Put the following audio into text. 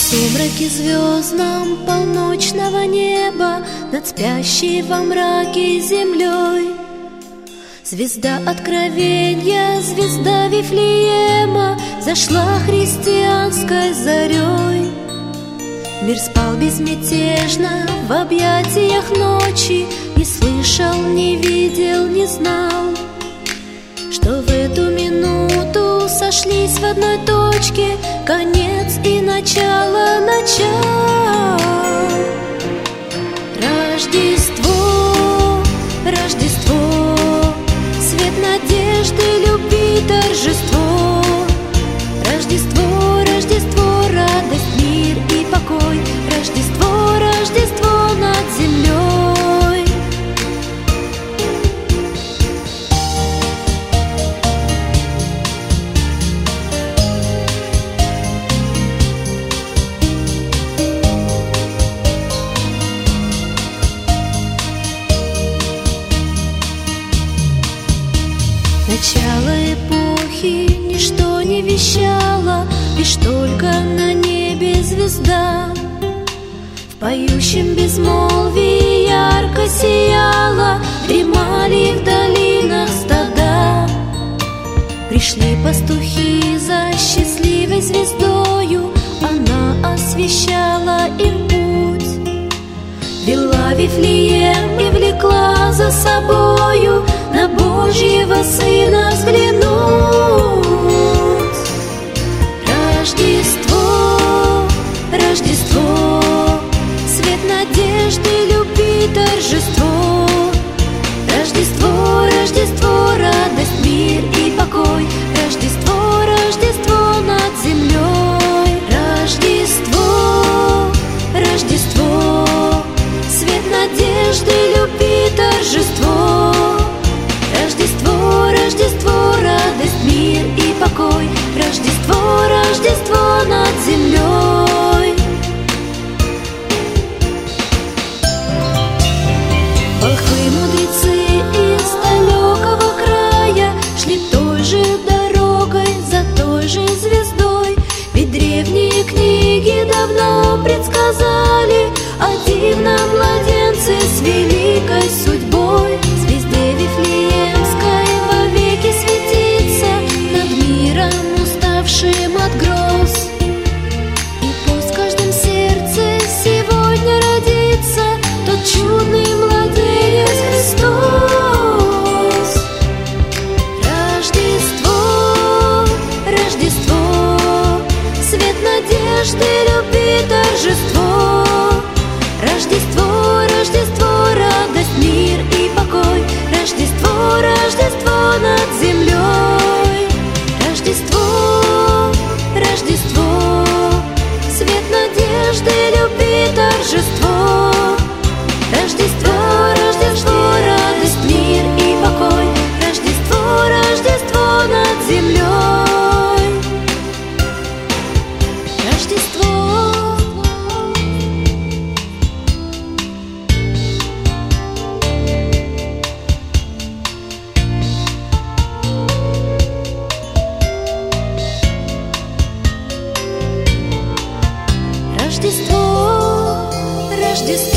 сумраке звездном полночного неба, над спящей во мраке землей. Звезда откровенья, звезда Вифлеема зашла христианской зарей. Мир спал безмятежно в объятиях ночи, не слышал, не видел, не знал, что в эту минуту сошлись в одной точке конец и начало начал. Рождество, Рождество, свет надежды, любви, торжество. Рождество, Рождество, радость, мир и покой. Рождество, Рождество над землей. Начало эпохи ничто не вещало, лишь только на небе звезда в поющем безмолвии ярко сияла. Дремали в долинах стада. Пришли пастухи за счастливой звездою, она освещала им путь, вела Вифлеем и влекла за собою на Божьего Сына взглянуть. Рождество, Рождество, свет надежды, любви, торжество. Рождество, Рождество, радость, мир и покой. Рождество, Рождество над землей. Рождество, Рождество, свет надежды, любви, торжество. Рождество, Рождество, радость, мир и покой. Рождество, Рождество над землей. Волхвы, мудрецы из далекого края шли той же дорогой, за той же звездой. Ведь древние книги давно предсказали о дивном младенце с великой судьбой. Звезде Вифлеемской вовеки светится над миром, уставшим от гроз. И пусть в каждом сердце сегодня родится тот чудный младенец Христос. Рождество, Рождество, свет надежды, любви, торжество. Рождество, Рождество, радость, мир и покой. Рождество, Рождество над землей. Рождество, Рождество, свет надежды, любви, торжество. Рождество, Рождество, радость, мир и покой. Рождество, Рождество над землей. Рождество. Рождество, Рождество.